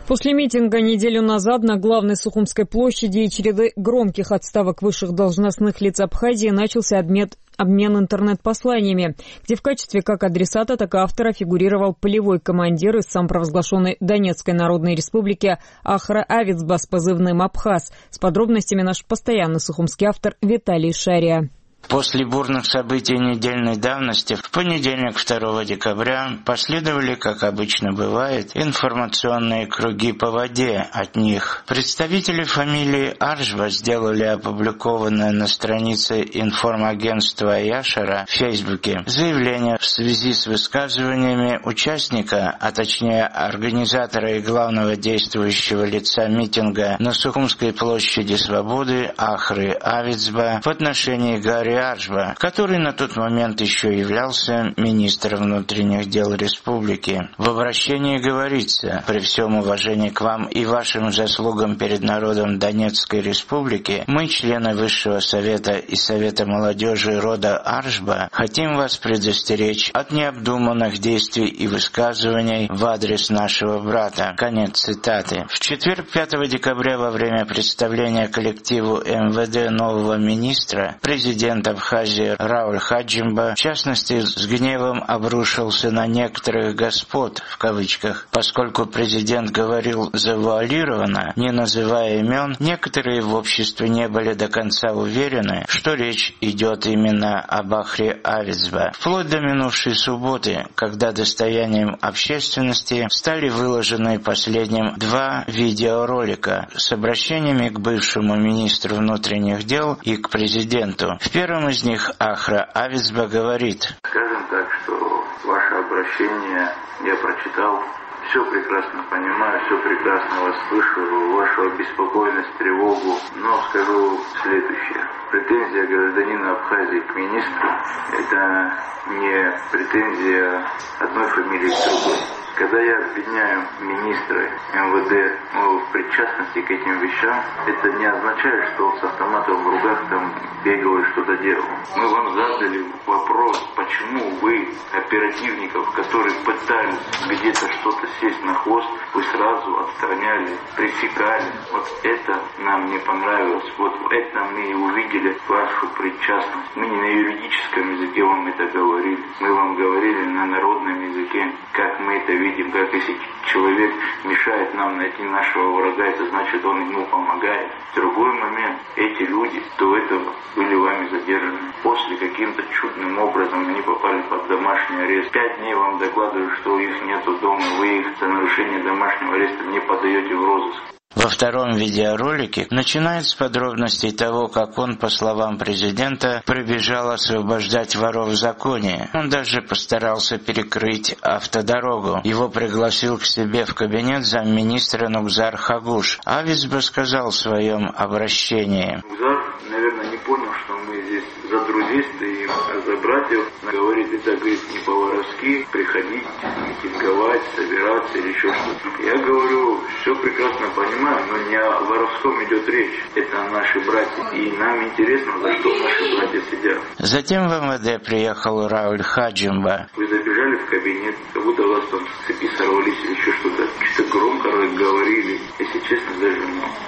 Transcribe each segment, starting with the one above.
После митинга неделю назад на главной Сухумской площади и череды громких отставок высших должностных лиц Абхазии начался обмен интернет-посланиями, где в качестве как адресата, так и автора фигурировал полевой командир из самопровозглашенной Донецкой Народной Республики Ахра Авицба с позывным «Абхаз». С подробностями наш постоянный сухумский автор Виталий Шария. После бурных событий недельной давности в понедельник 2 декабря последовали, как обычно бывает, информационные круги по воде от них. Представители фамилии Аржба сделали опубликованное на странице информагентства Яшара в Фейсбуке заявление в связи с высказываниями участника, а точнее организатора и главного действующего лица митинга на Сухумской площади Свободы Ахры Авицба в отношении Гарри Аржба, который на тот момент еще являлся министром внутренних дел республики. В обращении говорится: при всем уважении к вам и вашим заслугам перед народом Донецкой республики, мы, члены Высшего совета и Совета молодежи рода Аржба, хотим вас предостеречь от необдуманных действий и высказываний в адрес нашего брата. Конец цитаты. В четверг 5 декабря во время представления коллективу МВД нового министра президент Абхазии Рауль Хаджимба, в частности, с гневом обрушился на некоторых «господ», в кавычках, поскольку президент говорил завуалированно, не называя имен, некоторые в обществе не были до конца уверены, что речь идет именно об Ахре Авицба. Вплоть до минувшей субботы, когда достоянием общественности стали выложены последним 2 видеоролика с обращениями к бывшему министру внутренних дел и к президенту. В первом из них Ахра Авицба говорит: «Скажем так, что ваше обращение я прочитал, все прекрасно понимаю, все прекрасно вас слышу, вашу обеспокоенность, тревогу, но скажу следующее. Претензия гражданина Абхазии к министру – это не претензия одной фамилии к другой. Когда я обвиняю министра МВД в причастности к этим вещам, это не означает, что он с автоматом в руках там бегал и что-то делал. Мы вам задали вопрос, почему вы оперативников, которые пытались где-то что-то сесть на хвост, вы сразу отстраняли, пресекали. Вот это нам не понравилось. Вот это мы и увидели вашу причастность. Мы не на юридическом языке вам это говорили. Мы вам говорили на народном языке, как мы это видим, как если человек мешает нам найти нашего врага, это значит, он ему помогает. В другой момент эти люди до этого были вами задержаны. После каким-то чудным образом они попали под домашний арест. 5 дней вам докладывают, что их нету дома, вы их за нарушение домашнего ареста не подаете в розыск. Во втором видеоролике начинает с подробностей того, как он, по словам президента, прибежал освобождать воров в законе. Он даже постарался перекрыть автодорогу. Его пригласил к себе в кабинет замминистра Нугзар Хагуш. Авицба сказал в своем обращении: Нугзар, наверное, не понял, что мы здесь за друзей стоим, а за братьев. Говорит, это, говорит, не по-воровски приходить, митинговать, собираться или еще что-то. Я говорю, все прекрасно понимаю, но не о воровском идет речь. Это наши братья. И нам интересно, за что наши братья сидят. Затем в МВД приехал Рауль Хаджимба. Вы забежали в кабинет, как будто вас там с цепи сорвались или еще что-то. Что-то громко говорили. Если честно, даже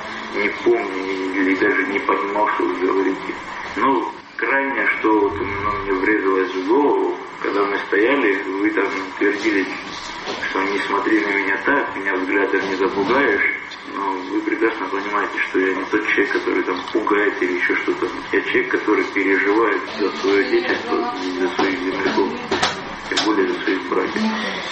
не помню или даже не понимал, что вы говорите. Ну, крайне, что вот мне врезалось в голову, когда мы стояли, вы там твердили, что не смотри на меня так, меня взглядом не запугаешь. Но вы прекрасно понимаете, что я не тот человек, который там пугает или еще что-то. Я человек, который переживает за свое отечество, за своих земляков, тем более за своих братьев.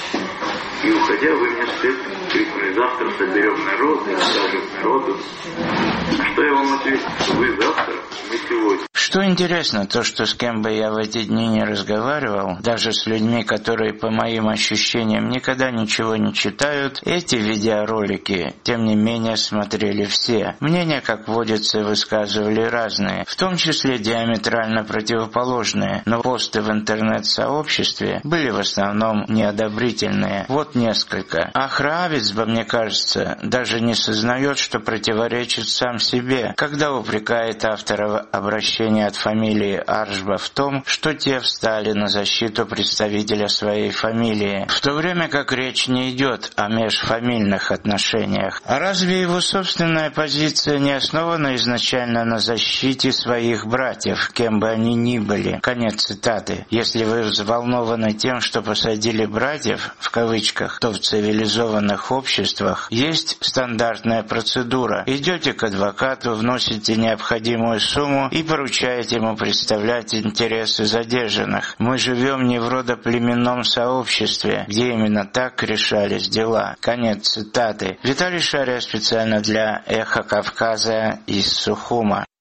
И уходя, вы мне вслед крикнули: завтра соберем народ и скажем народу. А что я вам ответил? Вы завтра, мы сегодня. Что интересно, то, что с кем бы я в эти дни не разговаривал, даже с людьми, которые, по моим ощущениям, никогда ничего не читают, эти видеоролики, тем не менее, смотрели все. Мнения, как водится, высказывали разные, в том числе диаметрально противоположные, но посты в интернет-сообществе были в основном неодобрительные. Вот несколько. Ахра Авицба, мне кажется, даже не сознает, что противоречит сам себе, когда упрекает автора обращения от фамилии Аржба в том, что те встали на защиту представителя своей фамилии, в то время как речь не идет о межфамильных отношениях. А разве его собственная позиция не основана изначально на защите своих братьев, кем бы они ни были? Конец цитаты. Если вы взволнованы тем, что посадили братьев, в кавычках, то в цивилизованных обществах есть стандартная процедура. Идете к адвокату, вносите необходимую сумму и поручаете ему представлять интересы задержанных. Мы живем не в родоплеменном сообществе, где именно так решались дела. Конец цитаты. Виталий Шария специально для «Эхо Кавказа» из Сухума.